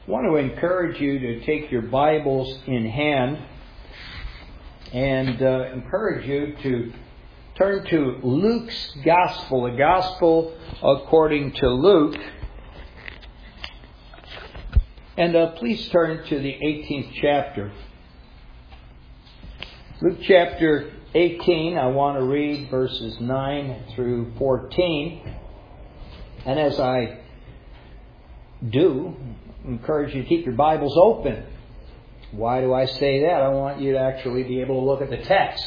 I want to encourage you to take your Bibles in hand and encourage you to turn to Luke's Gospel, the Gospel according to Luke. And please turn to the 18th chapter. Luke chapter 18, I want to read verses 9 through 14. And as I do, I encourage you to keep your Bibles open. Why do I say that? I want you to actually be able to look at the text.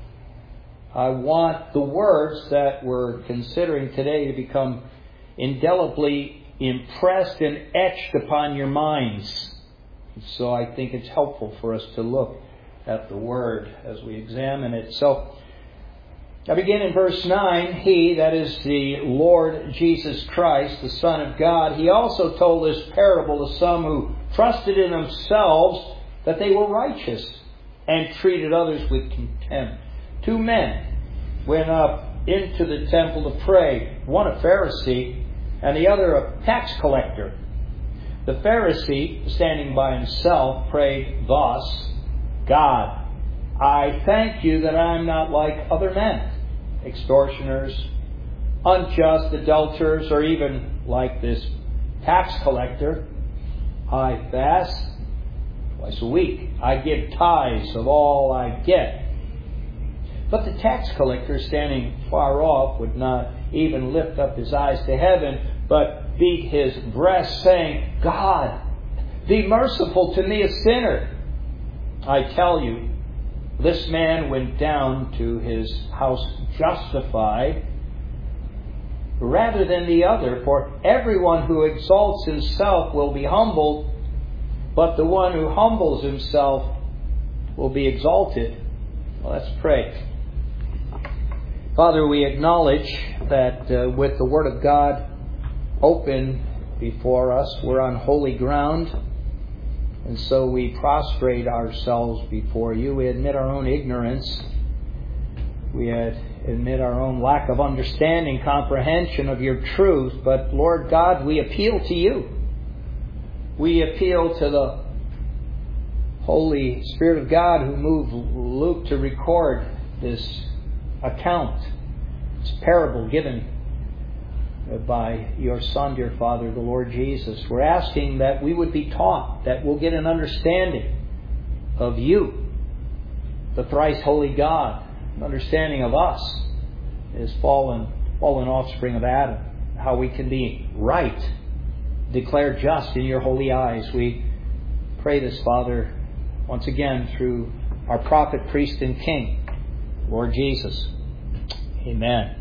I want the words that we're considering today to become indelibly impressed and etched upon your minds. So I think it's helpful for us to look at the Word as we examine it. So I begin in verse 9. He, that is the Lord Jesus Christ, the Son of God, He also told this parable to some who trusted in themselves that they were righteous and treated others with contempt. 2 men went up into the temple to pray, one a Pharisee and the other a tax collector. The Pharisee, standing by himself, prayed thus, God, I thank you that I am not like other men, extortioners, unjust, adulterers, or even like this tax collector. I fast twice a week. I give tithes of all I get. But the tax collector, standing far off, would not even lift up his eyes to heaven, but beat his breast, saying, God, be merciful to me, a sinner. I tell you, this man went down to his house justified rather than the other. For everyone who exalts himself will be humbled, but the one who humbles himself will be exalted. Well, let's pray. Father, we acknowledge that with the Word of God open before us, we're on holy ground. And so we prostrate ourselves before you. We admit our own ignorance. We admit our own lack of understanding, comprehension of your truth. But Lord God, we appeal to you. We appeal to the Holy Spirit of God who moved Luke to record this account, this parable given by your Son, dear Father, the Lord Jesus. We're asking that we would be taught, that we'll get an understanding of you, the thrice holy God, an understanding of us as fallen offspring of Adam, how we can be right, declared just in your holy eyes. We pray this, Father, once again through our prophet, priest, and king, Lord Jesus. Amen.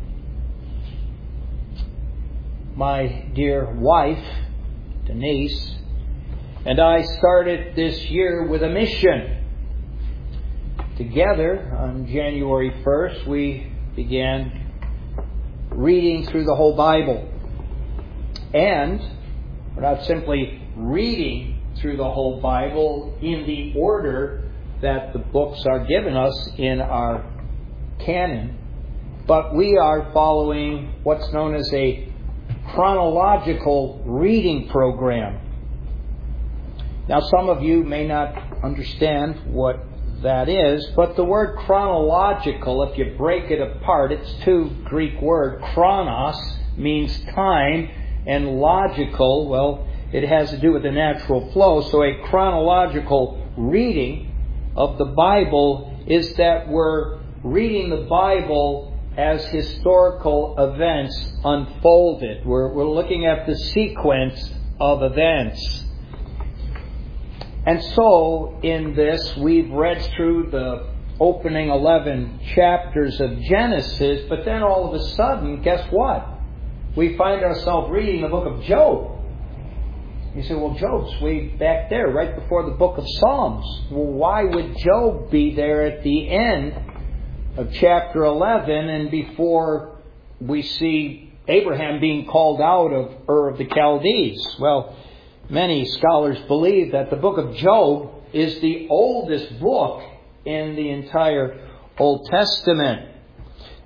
My dear wife, Denise, and I started this year with a mission. Together, on January 1st, we began reading through the whole Bible. And we're not simply reading through the whole Bible in the order that the books are given us in our canon, but we are following what's known as a chronological reading program. Now, some of you may not understand what that is, but the word chronological, if you break it apart, it's 2 Greek words. Chronos means time, and logical, well, it has to do with the natural flow. So a chronological reading of the Bible is that we're reading the Bible as historical events unfolded. We're looking at the sequence of events. And so, in this, we've read through the opening 11 chapters of Genesis, but then all of a sudden, guess what? We find ourselves reading the book of Job. You say, well, Job's way back there, right before the book of Psalms. Well, why would Job be there at the end of chapter 11 and before we see Abraham being called out of Ur of the Chaldees? Well, many scholars believe that the book of Job is the oldest book in the entire Old Testament.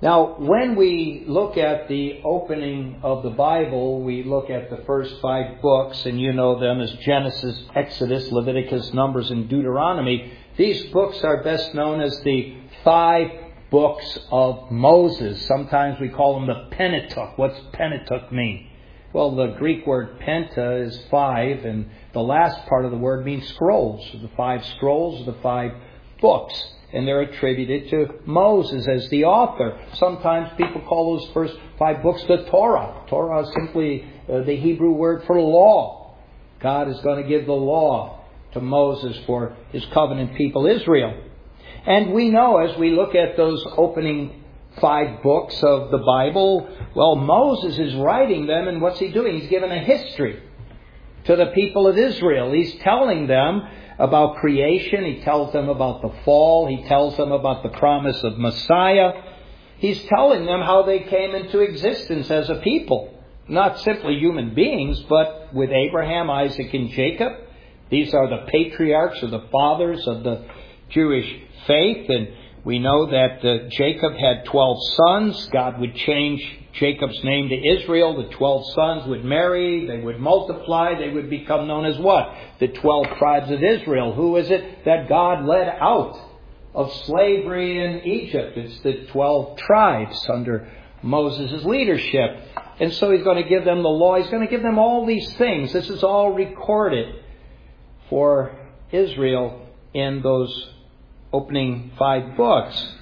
Now, when we look at the opening of the Bible, we look at the first 5 books, and you know them as Genesis, Exodus, Leviticus, Numbers, and Deuteronomy. These books are best known as the 5 books of Moses. Sometimes we call them the Pentateuch. What's Pentateuch mean? Well, the Greek word penta is 5, and the last part of the word means scrolls. The 5 scrolls, the 5 books. And they're attributed to Moses as the author. Sometimes people call those first 5 books the Torah. Torah is simply the Hebrew word for law. God is going to give the law to Moses for His covenant people Israel. And we know as we look at those opening 5 books of the Bible, well, Moses is writing them, and what's he doing? He's giving a history to the people of Israel. He's telling them about creation. He tells them about the fall. He tells them about the promise of Messiah. He's telling them how they came into existence as a people. Not simply human beings, but with Abraham, Isaac, and Jacob. These are the patriarchs or the fathers of the Jewish faith. And we know that Jacob had 12 sons. God would change Jacob's name to Israel. The 12 sons would marry. They would multiply. They would become known as what? The 12 tribes of Israel. Who is it that God led out of slavery in Egypt? It's the 12 tribes under Moses' leadership. And so He's going to give them the law. He's going to give them all these things. This is all recorded for Israel in those opening 5 books.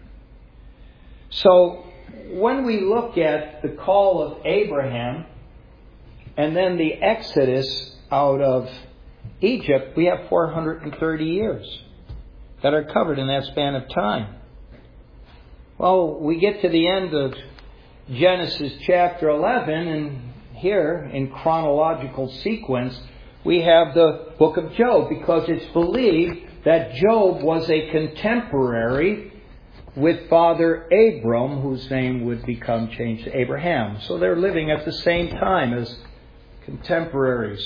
So when we look at the call of Abraham and then the Exodus out of Egypt, we have 430 years that are covered in that span of time. Well, we get to the end of Genesis chapter 11, and here in chronological sequence we have the book of Job, because it's believed that Job was a contemporary with Father Abram, whose name would become changed to Abraham. So they're living at the same time as contemporaries.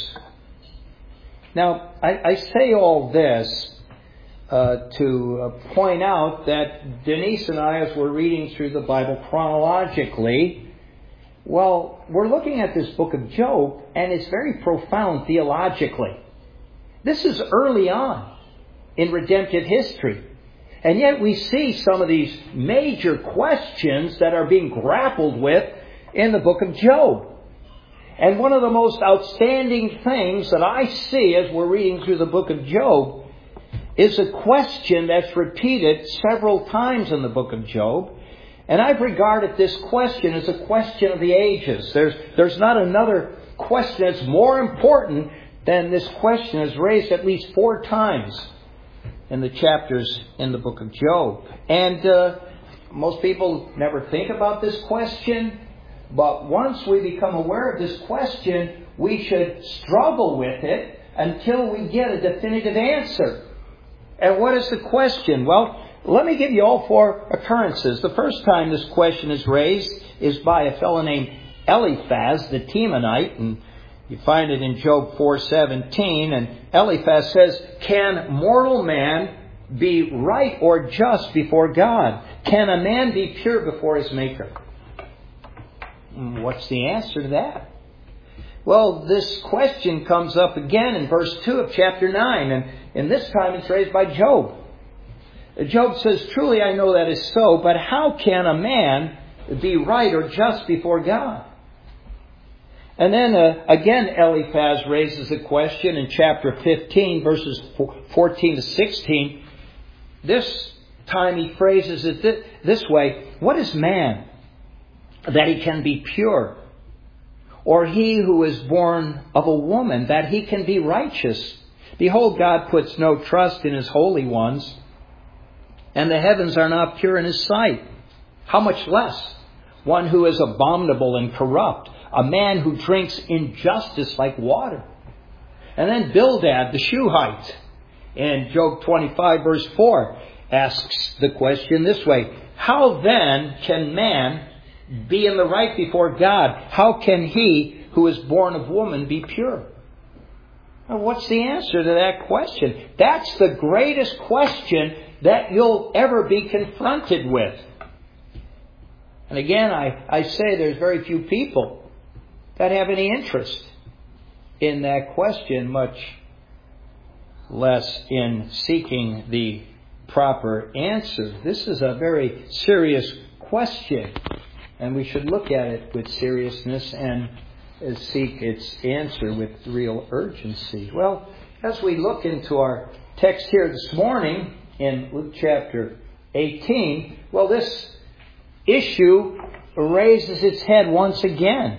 Now, I say all this to point out that Denise and I, as we're reading through the Bible chronologically, well, we're looking at this book of Job, and it's very profound theologically. This is early on in redemptive history. And yet we see some of these major questions that are being grappled with in the book of Job. And one of the most outstanding things that I see as we're reading through the book of Job is a question that's repeated several times in the book of Job. And I've regarded this question as a question of the ages. There's not another question that's more important than this question is raised at least 4 times in the chapters in the book of Job. And most people never think about this question. But once we become aware of this question, we should struggle with it until we get a definitive answer. And what is the question? Well, let me give you all 4 occurrences. The first time this question is raised is by a fellow named Eliphaz the Temanite, and you find it in Job 4:17. And Eliphaz says, "Can mortal man be right or just before God? Can a man be pure before his Maker?" What's the answer to that? Well, this question comes up again in verse 2 of chapter 9, and this time it's raised by Job. Job says, "Truly I know that is so, but how can a man be right or just before God?" And then again Eliphaz raises the question in chapter 15, verses 14 to 16. This time he phrases it this way: "What is man, that he can be pure? Or he who is born of a woman, that he can be righteous? Behold, God puts no trust in His holy ones, and the heavens are not pure in His sight. How much less one who is abominable and corrupt, a man who drinks injustice like water?" And then Bildad the Shuhite in Job 25 verse 4 asks the question this way: "How then can man be in the right before God? How can he who is born of woman be pure?" Now, what's the answer to that question? That's the greatest question that you'll ever be confronted with. And again, I say there's very few people that have any interest in that question, much less in seeking the proper answer. This is a very serious question, and we should look at it with seriousness and seek its answer with real urgency. Well, as we look into our text here this morning in Luke chapter 18, well, this issue raises its head once again.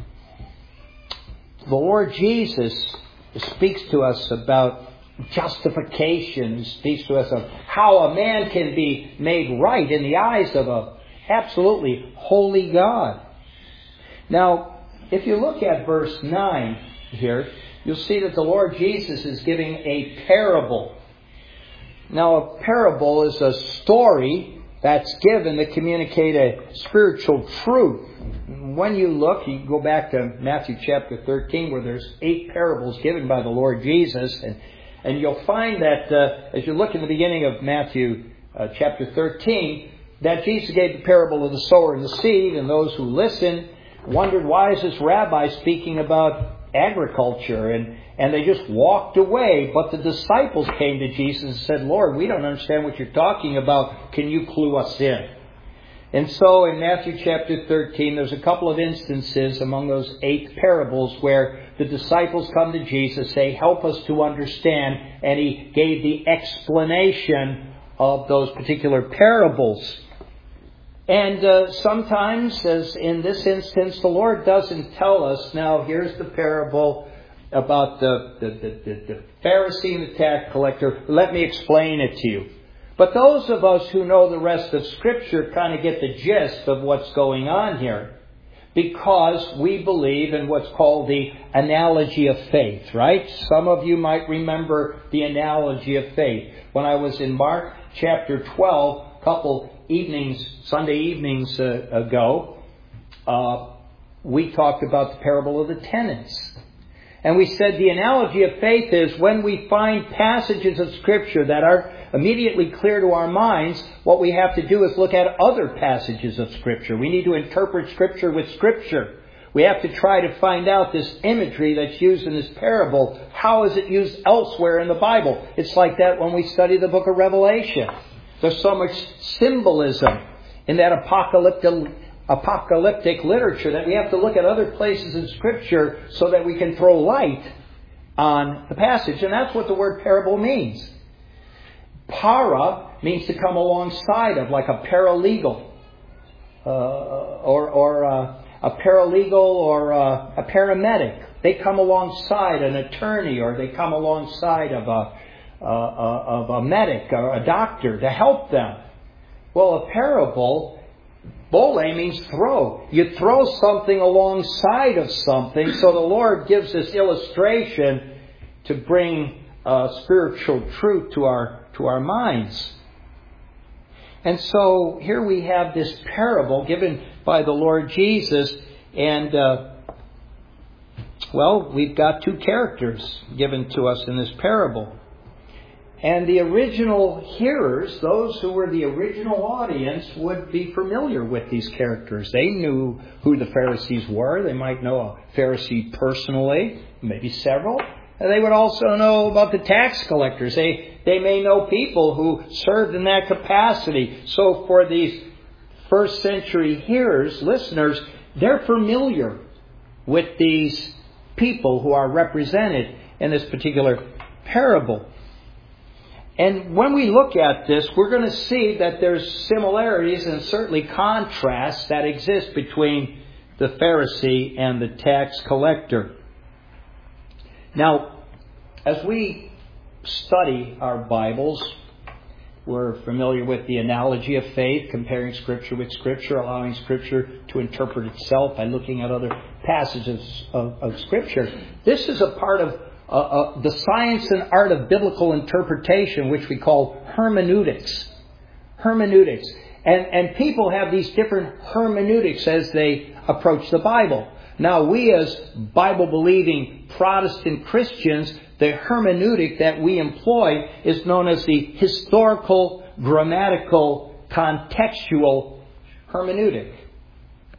The Lord Jesus speaks to us about justification. He speaks to us of how a man can be made right in the eyes of a absolutely holy God. Now, if you look at verse 9 here, you'll see that the Lord Jesus is giving a parable. Now, a parable is a story that's given to communicate a spiritual truth. When you look, you go back to Matthew chapter 13, where there's 8 parables given by the Lord Jesus, and you'll find that as you look in the beginning of Matthew chapter 13, that Jesus gave the parable of the sower and the seed, and those who listened wondered, why is this rabbi speaking about agriculture? And they just walked away. But the disciples came to Jesus and said, Lord, we don't understand what you're talking about. Can you clue us in? And so in Matthew chapter 13, there's a couple of instances among those 8 parables where the disciples come to Jesus, say, help us to understand. And He gave the explanation of those particular parables. And sometimes, as in this instance, the Lord doesn't tell us, now here's the parable about the Pharisee and the tax collector. Let me explain it to you. But those of us who know the rest of Scripture kind of get the gist of what's going on here, because we believe in what's called the analogy of faith, right? Some of you might remember the analogy of faith. When I was in Mark chapter 12, a couple Sunday evenings ago, we talked about the parable of the tenants. And we said the analogy of faith is when we find passages of Scripture that are immediately clear to our minds, what we have to do is look at other passages of Scripture. We need to interpret Scripture with Scripture. We have to try to find out this imagery that's used in this parable. How is it used elsewhere in the Bible? It's like that when we study the book of Revelation. There's so much symbolism in that apocalyptic literature that we have to look at other places in Scripture so that we can throw light on the passage. And that's what the word parable means. Para means to come alongside of, like a paralegal, or a paralegal or a paramedic. They come alongside an attorney, or they come alongside of a medic or a doctor to help them. Well, a parable, bole means throw. You throw something alongside of something. So the Lord gives this illustration to bring spiritual truth to our minds. And so here we have this parable given by the Lord Jesus. And, we've got 2 characters given to us in this parable. And the original hearers, those who were the original audience, would be familiar with these characters. They knew who the Pharisees were. They might know a Pharisee personally, maybe several. And they would also know about the tax collectors. They may know people who served in that capacity. So for these first century hearers, listeners, they're familiar with these people who are represented in this particular parable. And when we look at this, we're going to see that there's similarities and certainly contrasts that exist between the Pharisee and the tax collector. Now, as we study our Bibles, we're familiar with the analogy of faith, comparing Scripture with Scripture, allowing Scripture to interpret itself by looking at other passages of Scripture. This is a part of the science and art of biblical interpretation, which we call hermeneutics. Hermeneutics. And people have these different hermeneutics as they approach the Bible. Now, we as Bible-believing Protestant Christians, the hermeneutic that we employ is known as the historical, grammatical, contextual hermeneutic.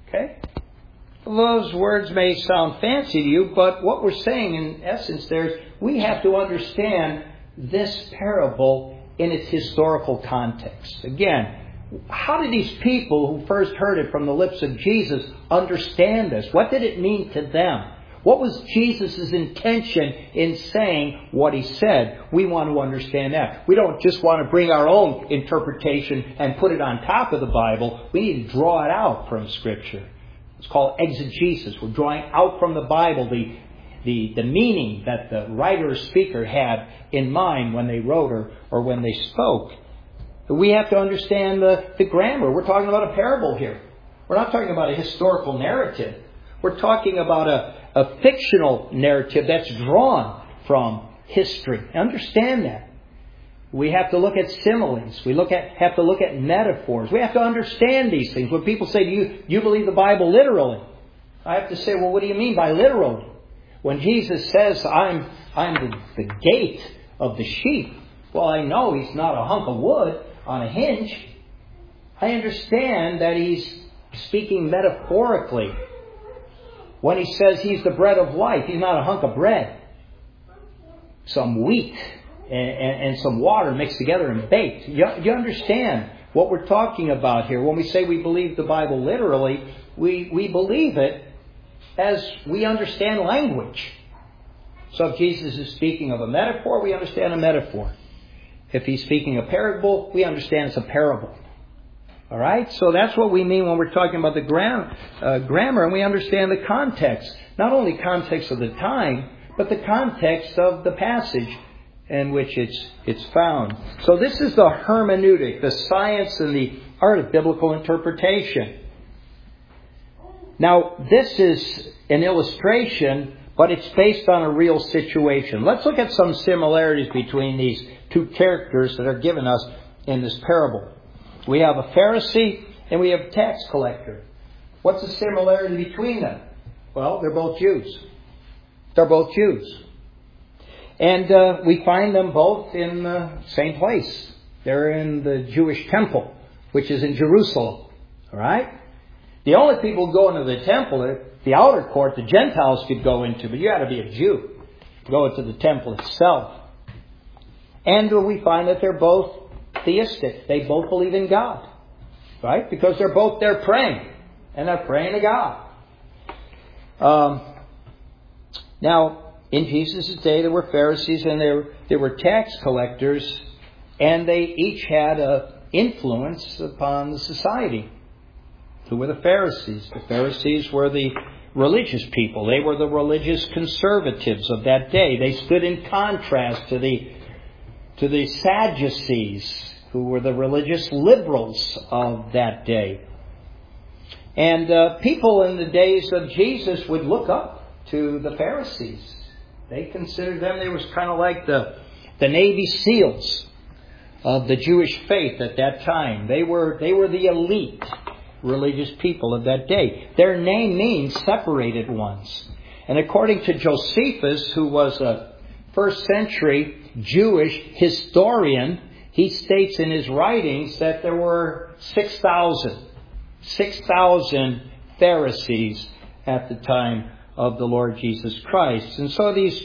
Okay? Those words may sound fancy to you, but what we're saying in essence there is we have to understand this parable in its historical context. Again, how did these people who first heard it from the lips of Jesus understand this? What did it mean to them? What was Jesus' intention in saying what He said? We want to understand that. We don't just want to bring our own interpretation and put it on top of the Bible. We need to draw it out from Scripture. It's called exegesis. We're drawing out from the Bible the meaning that the writer or speaker had in mind when they wrote or when they spoke. We have to understand the grammar. We're talking about a parable here. We're not talking about a historical narrative. We're talking about a fictional narrative that's drawn from history. Understand that. We have to look at similes. We have to look at metaphors. We have to understand these things. When people say to you believe the Bible literally, I have to say, well, what do you mean by literally? When Jesus says, I'm the gate of the sheep, well, I know He's not a hunk of wood on a hinge. I understand that He's speaking metaphorically. When He says He's the bread of life, He's not a hunk of bread. Some wheat and some water mixed together and baked. You understand what we're talking about here. When we say we believe the Bible literally, we believe it as we understand language. So if Jesus is speaking of a metaphor, we understand a metaphor. If He's speaking a parable, we understand it's a parable. All right? So that's what we mean when we're talking about the grammar, and we understand the context. Not only context of the time, but the context of the passage in which it's found. So this is the hermeneutic, the science and the art of biblical interpretation. Now, this is an illustration, but it's based on a real situation. Let's look at some similarities between these two characters that are given us in this parable. We have a Pharisee and we have a tax collector. What's the similarity between them? Well, they're both Jews. They're both Jews. And we find them both in the same place. They're in the Jewish temple, which is in Jerusalem. All right? The only people who go into the temple, the outer court, the Gentiles could go into, but you got to be a Jew to go into the temple itself. And we find that they're both theistic. They both believe in God. Right? Because they're both there praying. And they're praying to God. Now, in Jesus' day, there were Pharisees and there were tax collectors. And they each had an influence upon the society. Who were the Pharisees? The Pharisees were the religious people. They were the religious conservatives of that day. They stood in contrast to the Sadducees, who were the religious liberals of that day. And people in the days of Jesus would look up to the Pharisees. They considered them, they was kind of like the Navy SEALs of the Jewish faith at that time. They were the elite religious people of that day. Their name means separated ones. And according to Josephus, who was a first century Jewish historian, he states in his writings that there were 6,000 Pharisees at the time of the Lord Jesus Christ. And so this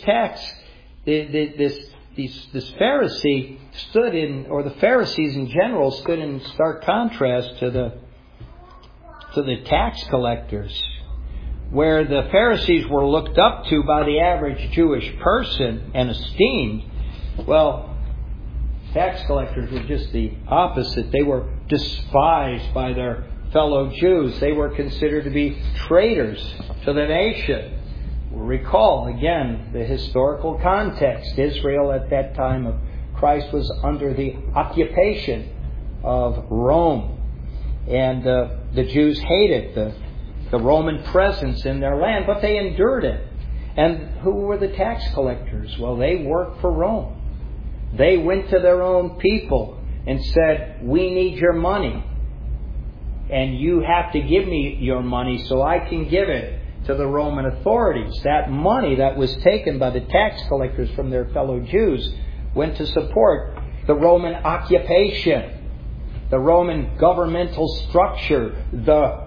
Pharisee stood in, or the Pharisees in general stood in stark contrast to the tax collectors, where the Pharisees were looked up to by the average Jewish person and esteemed. Well, tax collectors were just the opposite. They were despised by their fellow Jews. They were considered to be traitors to the nation. Recall, again, the historical context. Israel at that time of Christ was under the occupation of Rome. And the Jews hated the Roman presence in their land, but they endured it. And who were the tax collectors? Well, they worked for Rome. They went to their own people and said, we need your money. And you have to give me your money so I can give it to the Roman authorities. That money that was taken by the tax collectors from their fellow Jews went to support the Roman occupation, the Roman governmental structure, the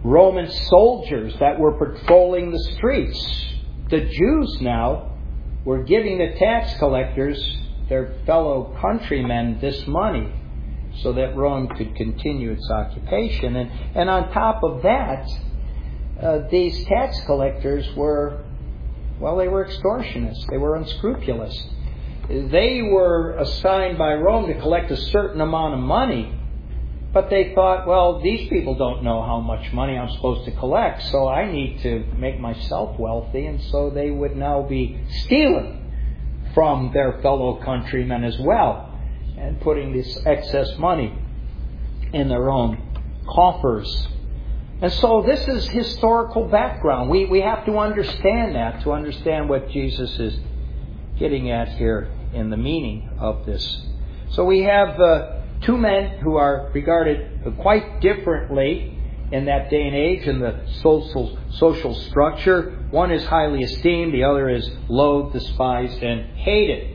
Roman soldiers that were patrolling the streets. The Jews now were giving the tax collectors, their fellow countrymen, this money so that Rome could continue its occupation. And on top of that, these tax collectors were, they were extortionists. They were unscrupulous. They were assigned by Rome to collect a certain amount of money, but they thought, these people don't know how much money I'm supposed to collect, so I need to make myself wealthy, and so they would now be stealing from their fellow countrymen as well, and putting this excess money in their own coffers. And so this is historical background. We have to understand that to understand what Jesus is getting at here in the meaning of this. So we have two men who are regarded quite differently in that day and age in the social structure. One is highly esteemed, the other is loathed, despised, and hated.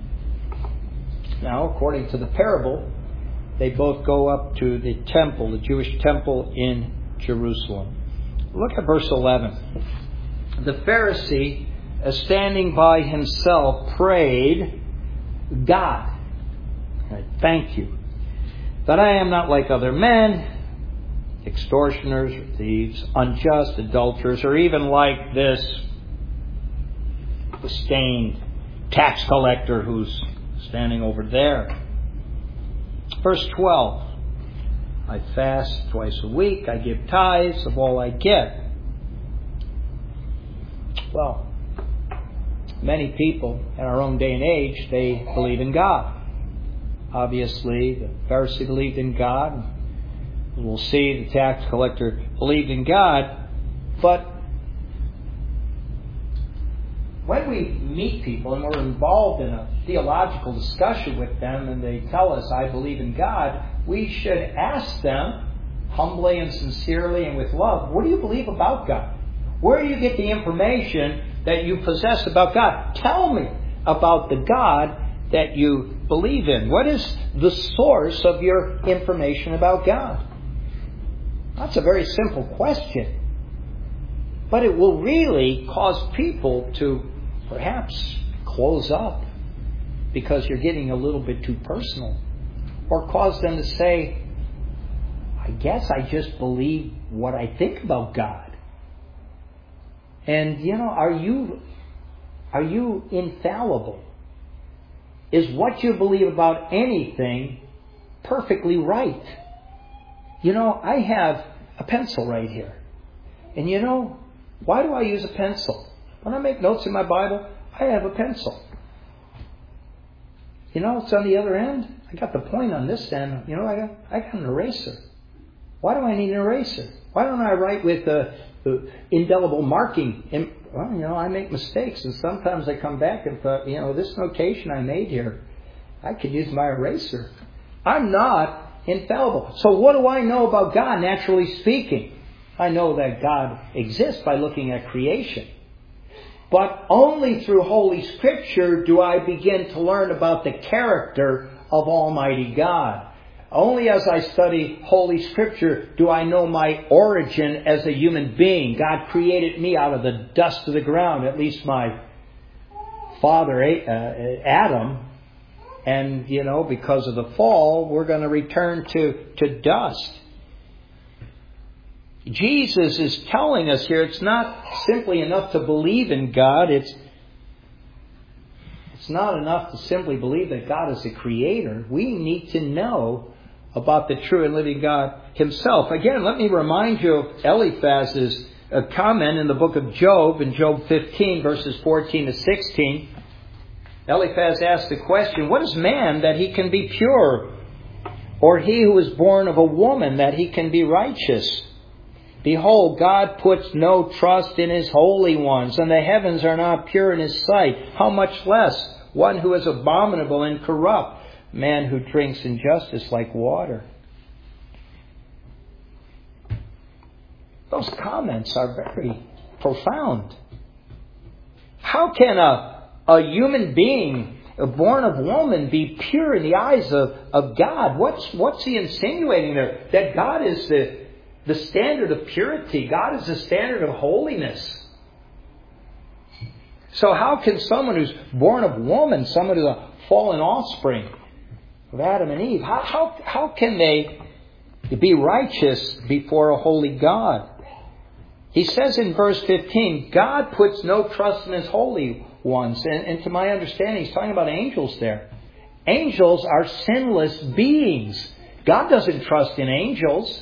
Now, according to the parable, they both go up to the temple, the Jewish temple in Jerusalem. Look at verse 11. The Pharisee, standing by himself, prayed, God, thank you, that I am not like other men, extortioners, thieves, unjust, adulterers, or even like this stained tax collector who's standing over there. Verse 12. I fast twice a week. I give tithes of all I get. Well, many people in our own day and age, they believe in God. Obviously, the Pharisee believed in God. We'll see the tax collector believed in God. But when we meet people and we're involved in a theological discussion with them and they tell us, I believe in God, we should ask them humbly and sincerely and with love, what do you believe about God? Where do you get the information that you possess about God? Tell me about the God that you believe in. What is the source of your information about God? That's a very simple question. But it will really cause people to perhaps close up because you're getting a little bit too personal. Or cause them to say, I guess I just believe what I think about God. And, are you infallible? Is what you believe about anything perfectly right? I have a pencil right here. And why do I use a pencil? When I make notes in my Bible, I have a pencil. It's on the other end. I got the point on this end. I got an eraser. Why do I need an eraser? Why don't I write with indelible marking? And, I make mistakes, and sometimes I come back and thought, this notation I made here, I could use my eraser. I'm not infallible. So what do I know about God, naturally speaking? I know that God exists by looking at creation. But only through Holy Scripture do I begin to learn about the character of Almighty God. Only as I study Holy Scripture do I know my origin as a human being. God created me out of the dust of the ground, at least my father Adam. And, because of the fall, we're going to return to dust. Jesus is telling us here it's not simply enough to believe in God. It's not enough to simply believe that God is the creator. We need to know about the true and living God himself. Again, let me remind you of Eliphaz's comment in the book of Job, in Job 15, verses 14 to 16. Eliphaz asked the question, what is man that he can be pure? Or he who is born of a woman that he can be righteous? Behold, God puts no trust in his holy ones, and the heavens are not pure in his sight. How much less one who is abominable and corrupt, man who drinks injustice like water. Those comments are very profound. How can a human being born of woman be pure in the eyes of God? What's he insinuating there? That God is the standard of purity. God is the standard of holiness. So how can someone who's born of woman, someone who's a fallen offspring of Adam and Eve, how can they be righteous before a holy God? He says in verse 15, God puts no trust in His holy ones. And to my understanding, He's talking about angels there. Angels are sinless beings. God doesn't trust in angels.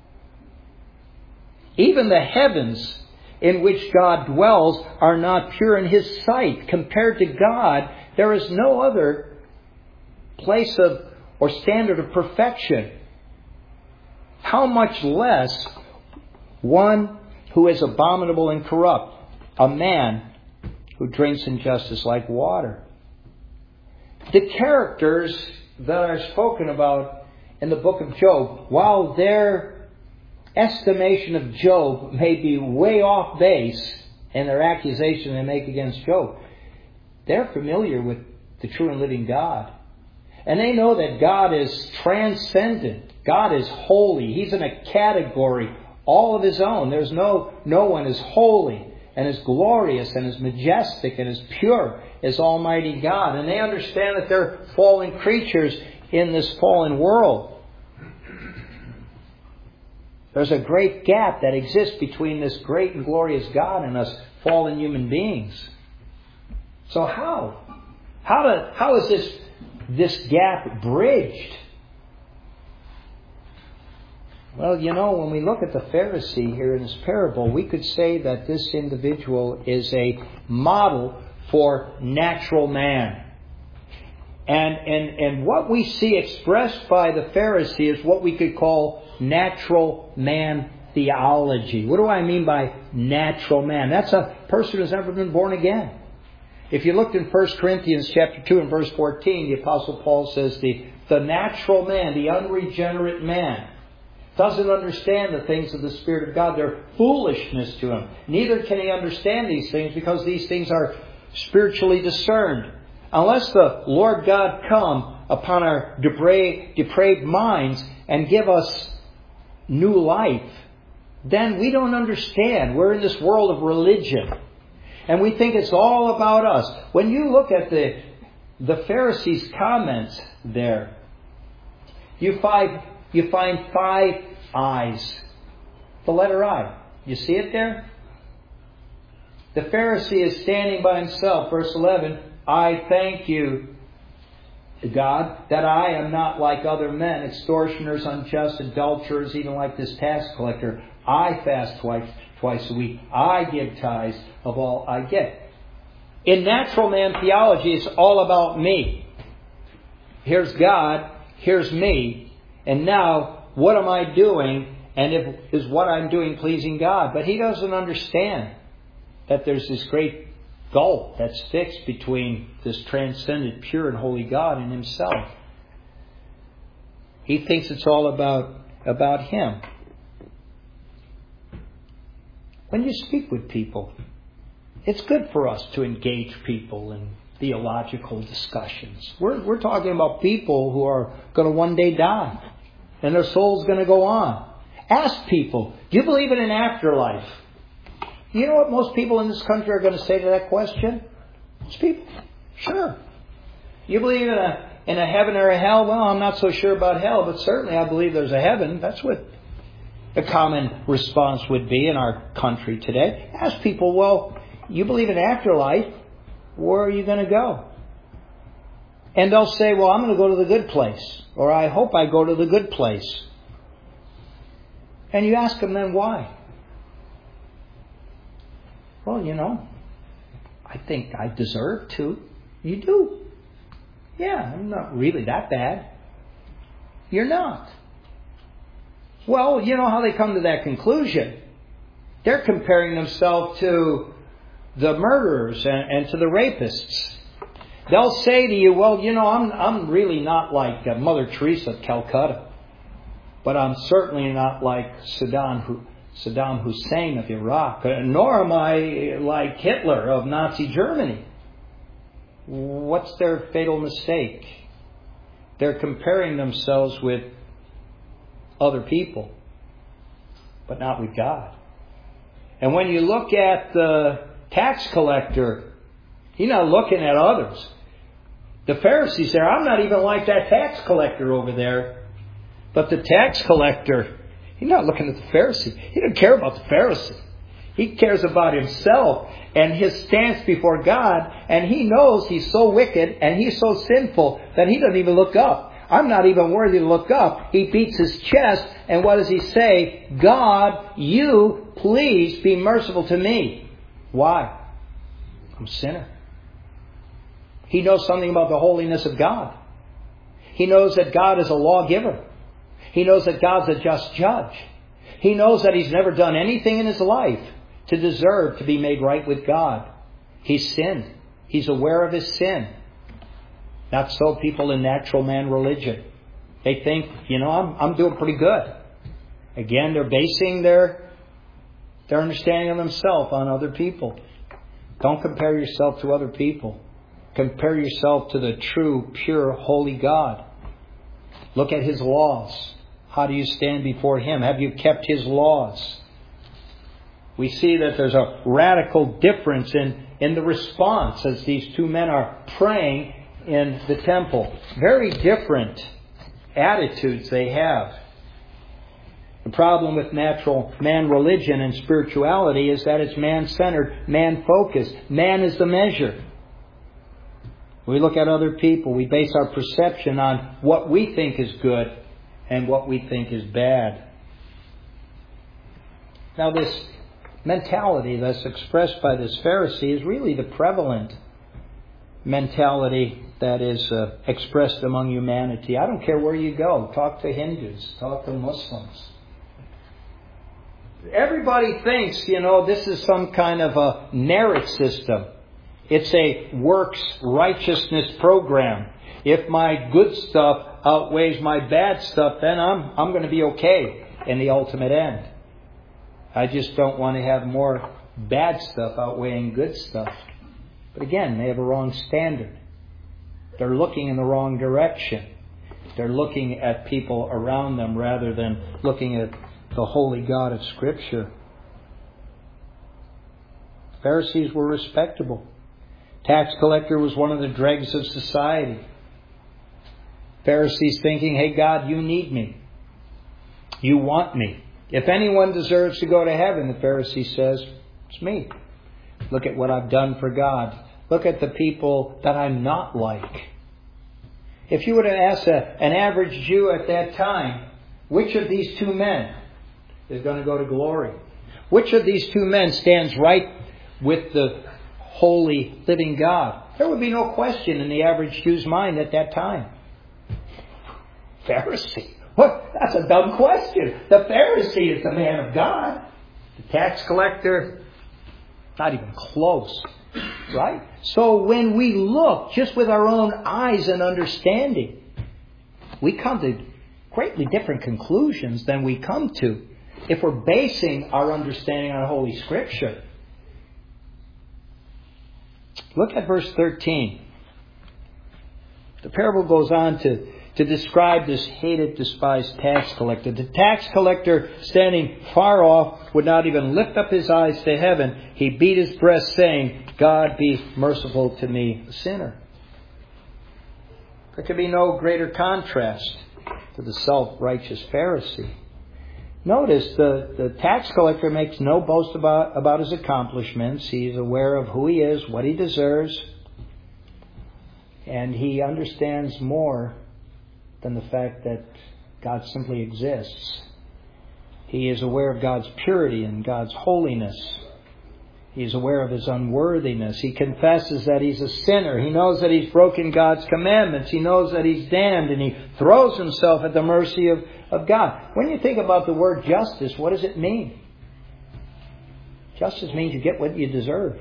Even the heavens in which God dwells are not pure in His sight. Compared to God, there is no other place of or standard of perfection. How much less one who is abominable and corrupt, a man who drinks injustice like water. The characters that are spoken about in the book of Job, while their estimation of Job may be way off base in their accusation they make against Job, they're familiar with the true and living God. And they know that God is transcendent. God is holy. He's in a category all of His own. There's no one as holy and as glorious and as majestic and as pure as Almighty God. And they understand that they're fallen creatures in this fallen world. There's a great gap that exists between this great and glorious God and us fallen human beings. So how is this gap bridged? Well, when we look at the Pharisee here in this parable, we could say that this individual is a model for natural man. And what we see expressed by the Pharisee is what we could call natural man theology. What do I mean by natural man? That's a person who's never been born again. If you looked in 1 Corinthians chapter 2 and verse 14, the Apostle Paul says the natural man, the unregenerate man, doesn't understand the things of the Spirit of God. They're foolishness to him. Neither can he understand these things because these things are spiritually discerned. Unless the Lord God come upon our depraved minds and give us new life, then we don't understand. We're in this world of religion. And we think it's all about us. When you look at the Pharisees' comments there, you find 5 I's. The letter I. You see it there? The Pharisee is standing by himself. Verse 11, I thank you, God, that I am not like other men, extortioners, unjust, adulterers, even like this tax collector. I fast twice a week. I give tithes of all I get. In natural man theology, it's all about me. Here's God, here's me, and now what am I doing? And is what I'm doing pleasing God? But he doesn't understand that there's this great gulf that's fixed between this transcendent, pure and holy God and himself. He thinks it's all about him. When you speak with people, it's good for us to engage people in theological discussions. We're talking about people who are going to one day die, and their soul's going to go on. Ask people, do you believe in an afterlife? You know what most people in this country are going to say to that question? Most people, sure. You believe in a heaven or a hell? Well, I'm not so sure about hell, but certainly I believe there's a heaven. That's what a common response would be in our country today. Ask people, well, you believe in afterlife, where are you going to go? And they'll say, well, I'm going to go to the good place, or I hope I go to the good place. And you ask them then why? Well, I think I deserve to. You do. Yeah, I'm not really that bad. You're not. Well, you know how they come to that conclusion. They're comparing themselves to the murderers and to the rapists. They'll say to you, well, I'm really not like Mother Teresa of Calcutta. But I'm certainly not like Saddam Hussein of Iraq, nor am I like Hitler of Nazi Germany. What's their fatal mistake? They're comparing themselves with other people. but not with God. And when you look at the tax collector, he's not looking at others. The Pharisees there, I'm not even like that tax collector over there. But the tax collector, he's not looking at the Pharisee. He doesn't care about the Pharisee. He cares about himself and his stance before God. And he knows he's so wicked and he's so sinful that he doesn't even look up. I'm not even worthy to look up. He beats his chest. And what does he say? God, you please be merciful to me. Why? I'm a sinner. He knows something about the holiness of God. He knows that God is a lawgiver. He knows that God's a just judge. He knows that he's never done anything in his life to deserve to be made right with God. He's sinned. He's aware of his sin. Not so people in natural man religion. They think, I'm doing pretty good. Again, they're basing their understanding of themselves on other people. Don't compare yourself to other people. Compare yourself to the true, pure, holy God. Look at His laws. How do you stand before Him? Have you kept His laws? We see that there's a radical difference in the response as these two men are praying in the temple. Very different attitudes they have. The problem with natural man religion and spirituality is that it's man-centered, man-focused. Man is the measure. We look at other people. We base our perception on what we think is good and what we think is bad. Now, this mentality that's expressed by this Pharisee is really the prevalent mentality that is expressed among humanity. I don't care where you go. Talk to Hindus. Talk to Muslims. Everybody thinks, this is some kind of a merit system. It's a works righteousness program. If my good stuff outweighs my bad stuff, then I'm going to be okay in the ultimate end. I just don't want to have more bad stuff outweighing good stuff. But again, they have a wrong standard. They're looking in the wrong direction. They're looking at people around them rather than looking at the holy God of Scripture. Pharisees were respectable. Tax collector was one of the dregs of society. Pharisees thinking, hey God, you need me. You want me. If anyone deserves to go to heaven, the Pharisee says, it's me. Look at what I've done for God. Look at the people that I'm not like. If you were to ask an average Jew at that time, which of these two men is going to go to glory? Which of these two men stands right with the holy, living God? There would be no question in the average Jew's mind at that time. Pharisee. What? That's a dumb question. The Pharisee is the man of God. The tax collector, not even close. Right? So when we look just with our own eyes and understanding, we come to greatly different conclusions than we come to if we're basing our understanding on Holy Scripture. Look at verse 13. The parable goes on to describe this hated, despised tax collector. The tax collector, standing far off, would not even lift up his eyes to heaven. He beat his breast, saying, God be merciful to me, a sinner. There could be no greater contrast to the self-righteous Pharisee. Notice the tax collector makes no boast about his accomplishments. He's aware of who he is, what he deserves, and he understands more than the fact that God simply exists. He is aware of God's purity and God's holiness. He is aware of his unworthiness. He confesses that he's a sinner. He knows that he's broken God's commandments. He knows that he's damned, and he throws himself at the mercy of God. When you think about the word justice, what does it mean? Justice means you get what you deserve.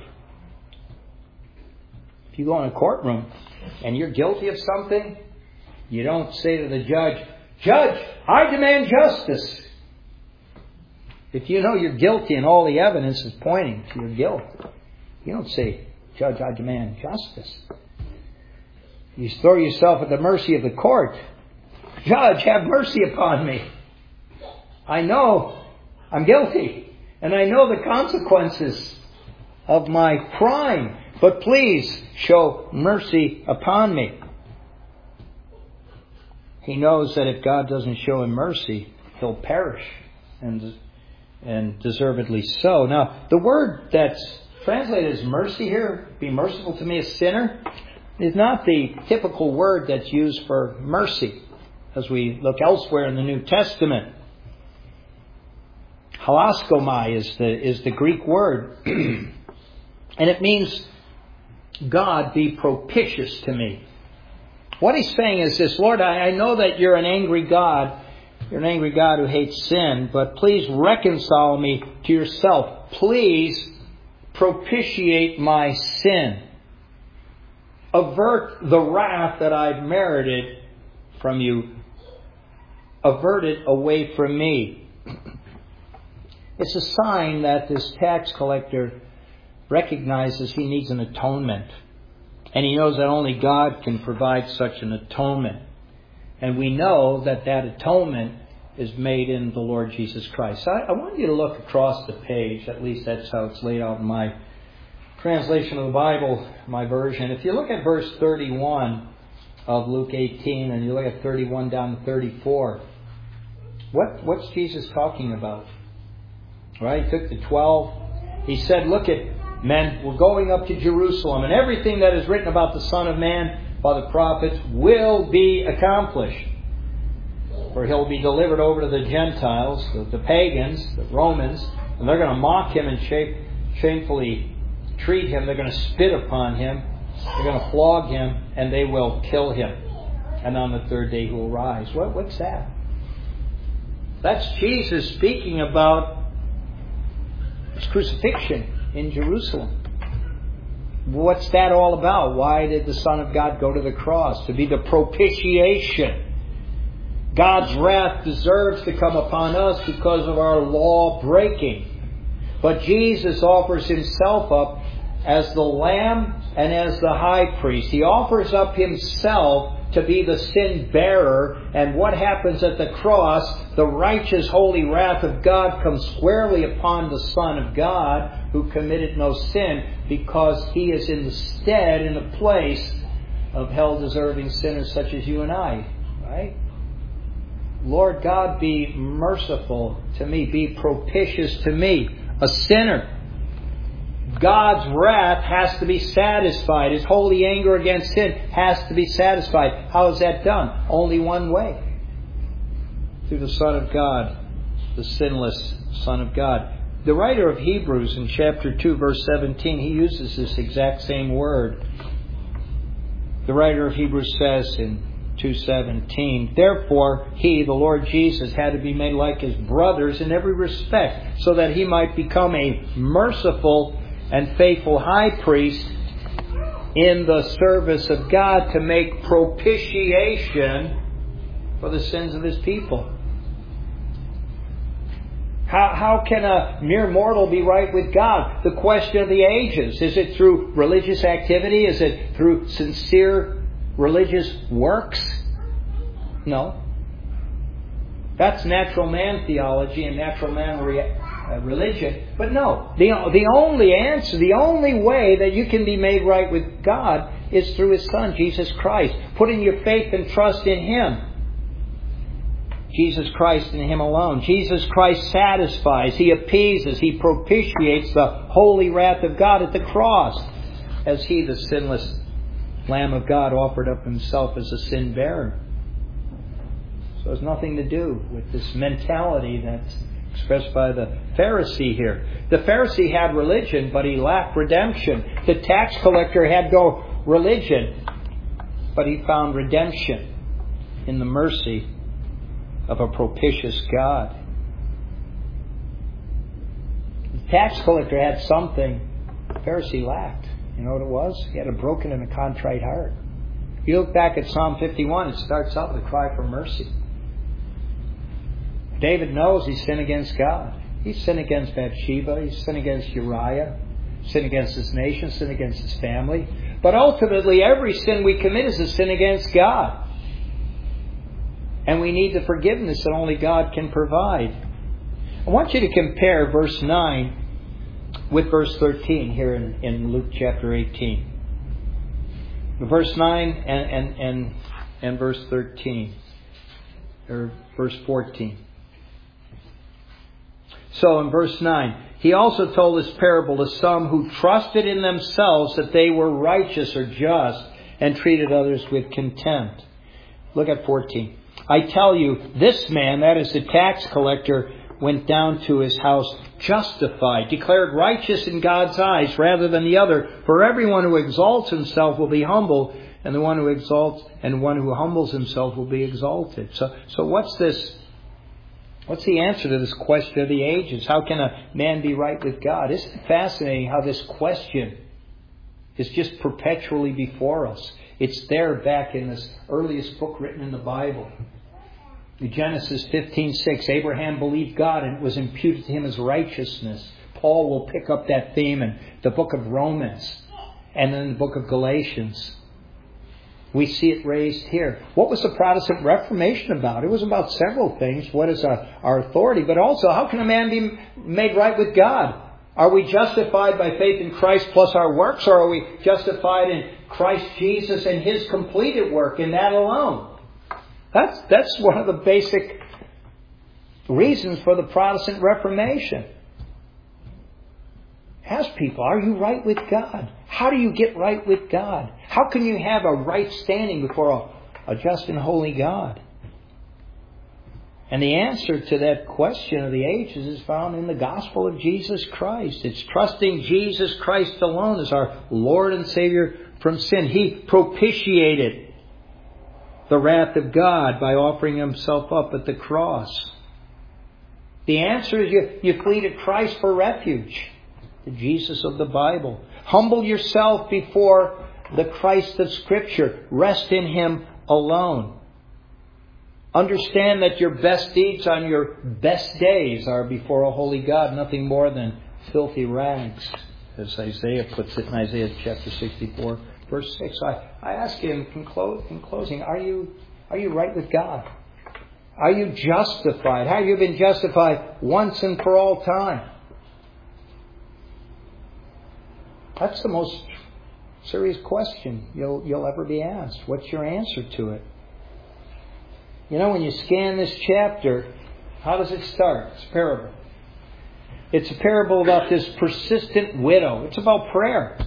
If you go in a courtroom and you're guilty of something, you don't say to the judge, Judge, I demand justice. If you know you're guilty and all the evidence is pointing to your guilt, you don't say, Judge, I demand justice. You throw yourself at the mercy of the court. Judge, have mercy upon me. I know I'm guilty. And I know the consequences of my crime. But please show mercy upon me. He knows that if God doesn't show him mercy, he'll perish. And deservedly so. Now, the word that's translated as mercy here, be merciful to me, a sinner, is not the typical word that's used for mercy as we look elsewhere in the New Testament. Halaskomai is the Greek word. And it means, God, be propitious to me. What he's saying is this: Lord, I know that you're an angry God. You're an angry God who hates sin, but please reconcile me to yourself. Please propitiate my sin. Avert the wrath that I've merited from you. Avert it away from me. It's a sign that this tax collector recognizes he needs an atonement. And he knows that only God can provide such an atonement. And we know that that atonement is made in the Lord Jesus Christ. I want you to look across the page. At least that's how it's laid out in my translation of the Bible, my version. If you look at verse 31 of Luke 18 and you look at 31 down to 34, what's Jesus talking about? Right? He took the 12. He said, look at men, we're going up to Jerusalem, and everything that is written about the Son of Man by the prophets will be accomplished. For he'll be delivered over to the Gentiles, the pagans, the Romans, and they're going to mock him and shamefully treat him. They're going to spit upon him. They're going to flog him, and they will kill him. And on the third day he will rise. What's that? That's Jesus speaking about his crucifixion in Jerusalem. What's that all about? Why did the Son of God go to the cross? To be the propitiation. God's wrath deserves to come upon us because of our law breaking. But Jesus offers himself up as the Lamb and as the High Priest. He offers up himself to be the sin bearer. And what happens at the cross? The righteous holy wrath of God comes squarely upon the Son of God, who committed no sin, because he is in the stead, in the place of hell-deserving sinners such as you and I. Right? Lord God, be merciful to me. Be propitious to me, a sinner. God's wrath has to be satisfied. His holy anger against sin has to be satisfied. How is that done? Only one way. Through the Son of God, the sinless Son of God. The writer of Hebrews in chapter 2, verse 17, he uses this exact same word. The writer of Hebrews says in 2:17, therefore he, the Lord Jesus, had to be made like his brothers in every respect, so that he might become a merciful and faithful high priest in the service of God to make propitiation for the sins of his people. How can a mere mortal be right with God? The question of the ages. Is it through religious activity? Is it through sincere religious works? No. That's natural man theology and natural man religion. But no. The only answer, the only way that you can be made right with God is through His Son, Jesus Christ. Putting your faith and trust in Him. Jesus Christ and Him alone. Jesus Christ satisfies. He appeases. He propitiates the holy wrath of God at the cross, as He, the sinless Lamb of God, offered up Himself as a sin bearer. So it has nothing to do with this mentality that's expressed by the Pharisee here. The Pharisee had religion, but he lacked redemption. The tax collector had no religion, but he found redemption in the mercy of a propitious God. The tax collector had something the Pharisee lacked. You know what it was? He had a broken and a contrite heart. You look back at Psalm 51, it starts out with a cry for mercy. David knows he sinned against God. He sinned against Bathsheba. He sinned against Uriah. Sinned against his nation. Sinned against his family. But ultimately, every sin we commit is a sin against God. And we need the forgiveness that only God can provide. I want you to compare verse 9 with verse 13 here in Luke chapter 18. Verse 9 and verse 13. Or verse 14. So in verse 9, He also told this parable to some who trusted in themselves that they were righteous or just and treated others with contempt. Look at 14. I tell you, this man, that is the tax collector, went down to his house justified, declared righteous in God's eyes rather than the other. For everyone who exalts himself will be humbled, and the one who exalts and one who humbles himself will be exalted. So what's this? What's the answer to this question of the ages? How can a man be right with God? Isn't it fascinating how this question is just perpetually before us? It's there back in this earliest book written in the Bible. In Genesis 15:6, Abraham believed God and it was imputed to him as righteousness. Paul will pick up that theme in the book of Romans and then the book of Galatians. We see it raised here. What was the Protestant Reformation about? It was about several things. What is our authority? But also, how can a man be made right with God? Are we justified by faith in Christ plus our works? Or are we justified in Christ Jesus and His completed work in that alone? That's one of the basic reasons for the Protestant Reformation. Ask people, are you right with God? How do you get right with God? How can you have a right standing before a just and holy God? And the answer to that question of the ages is found in the gospel of Jesus Christ. It's trusting Jesus Christ alone as our Lord and Savior from sin. He propitiated the wrath of God by offering Himself up at the cross. The answer is you flee to Christ for refuge. The Jesus of the Bible. Humble yourself before the Christ of Scripture. Rest in Him alone. Understand that your best deeds on your best days are before a holy God nothing more than filthy rags, as Isaiah puts it in Isaiah chapter 64, verse 6. I ask you in closing, are you right with God? Are you justified? Have you been justified once and for all time? That's the most serious question you'll ever be asked. What's your answer to it? You know, when you scan this chapter, how does it start? It's a parable. It's a parable about this persistent widow. It's about prayer.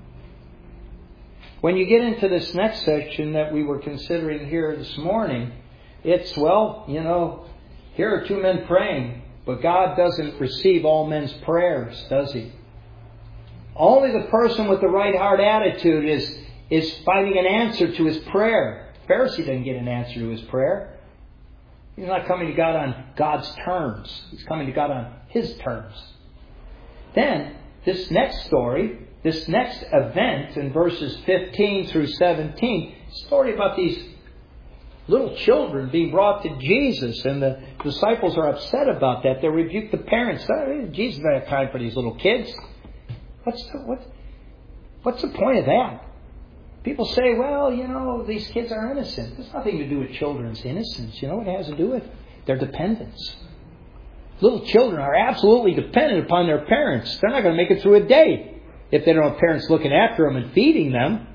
When you get into this next section that we were considering here this morning, it's, here are two men praying, but God doesn't receive all men's prayers, does He? Only the person with the right heart attitude is finding an answer to his prayer. The Pharisee didn't get an answer to his prayer. He's not coming to God on God's terms. He's coming to God on His terms. Then, this next story, this next event in verses 15 through 17, a story about these little children being brought to Jesus, and the disciples are upset about that. They rebuke the parents. Jesus doesn't have time for these little kids. What's the point of that? People say, these kids are innocent. There's nothing to do with children's innocence. You know what it has to do with? Their dependence. Little children are absolutely dependent upon their parents. They're not going to make it through a day if they don't have parents looking after them and feeding them.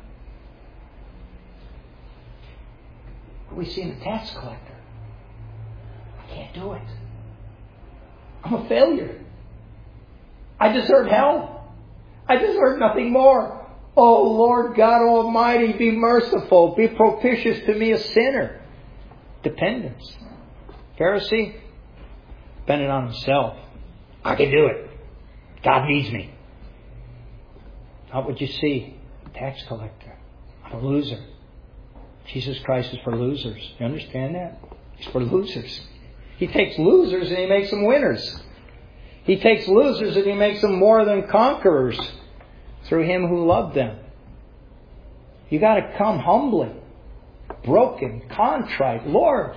We see in the tax collector. I can't do it. I'm a failure. I deserve hell. I deserve nothing more. Oh, Lord God Almighty, be merciful. Be propitious to me, a sinner. Dependence. Pharisee, dependent on himself. I can do it. God needs me. How would you see? Tax collector. I'm a loser. Jesus Christ is for losers. You understand that? He's for losers. He takes losers and He makes them winners. He takes losers and He makes them more than conquerors through Him who loved them. You got to come humbly, broken, contrite. Lord,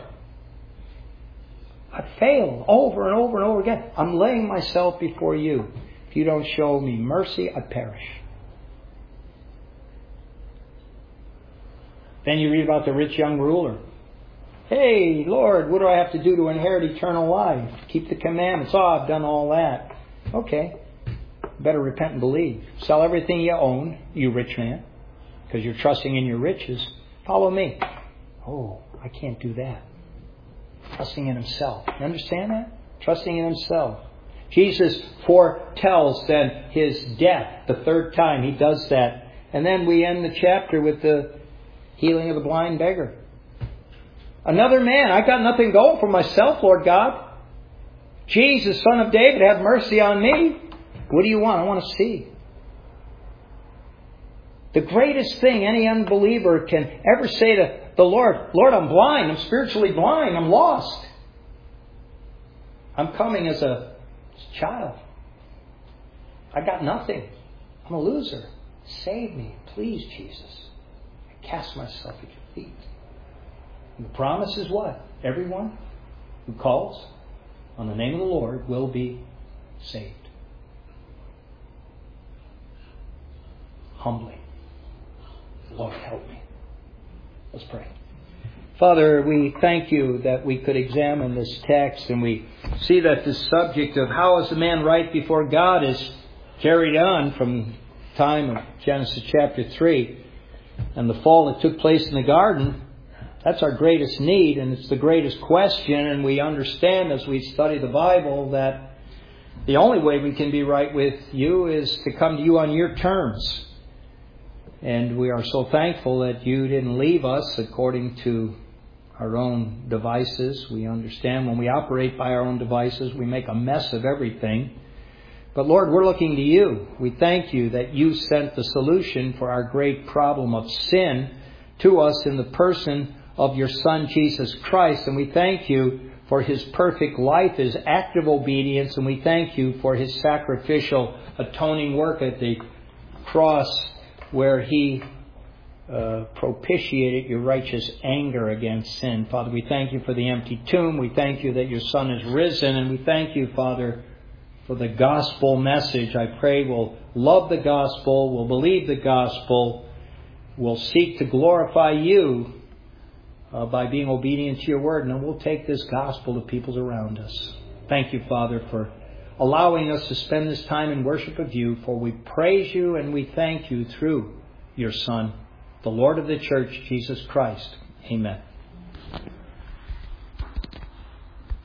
I failed over and over and over again. I'm laying myself before You. If You don't show me mercy, I perish. Then you read about the rich young ruler. Hey, Lord, what do I have to do to inherit eternal life? Keep the commandments. Oh, I've done all that. Okay. Better repent and believe. Sell everything you own, you rich man, because you're trusting in your riches. Follow me. Oh, I can't do that. Trusting in himself. You understand that? Trusting in himself. Jesus foretells then his death the third time. He does that. And then we end the chapter with the healing of the blind beggar. Another man. I got nothing going for myself, Lord God. Jesus, Son of David, have mercy on me. What do you want? I want to see. The greatest thing any unbeliever can ever say to the Lord, Lord, I'm blind. I'm spiritually blind. I'm lost. I'm coming as a child. I got nothing. I'm a loser. Save me, please, Jesus. I cast myself at your feet. And the promise is what? Everyone who calls on the name of the Lord will be saved. Humbly. Lord, help me. Let's pray. Father, we thank you that we could examine this text and we see that this subject of how is a man right before God is carried on from the time of Genesis chapter 3 and the fall that took place in the garden. That's our greatest need and it's the greatest question, and we understand as we study the Bible that the only way we can be right with you is to come to you on your terms. And we are so thankful that you didn't leave us according to our own devices. We understand when we operate by our own devices, we make a mess of everything. But Lord, we're looking to you. We thank you that you sent the solution for our great problem of sin to us in the person of your Son, Jesus Christ. And we thank you for his perfect life, his active obedience. And we thank you for his sacrificial atoning work at the cross, where he propitiated your righteous anger against sin. Father, we thank you for the empty tomb. We thank you that your Son is risen. And we thank you, Father, for the gospel message. I pray we'll love the gospel, we'll believe the gospel, we'll seek to glorify you by being obedient to your word. And then we'll take this gospel to peoples around us. Thank you, Father, for allowing us to spend this time in worship of you, for we praise you and we thank you through your Son, the Lord of the church, Jesus Christ. Amen.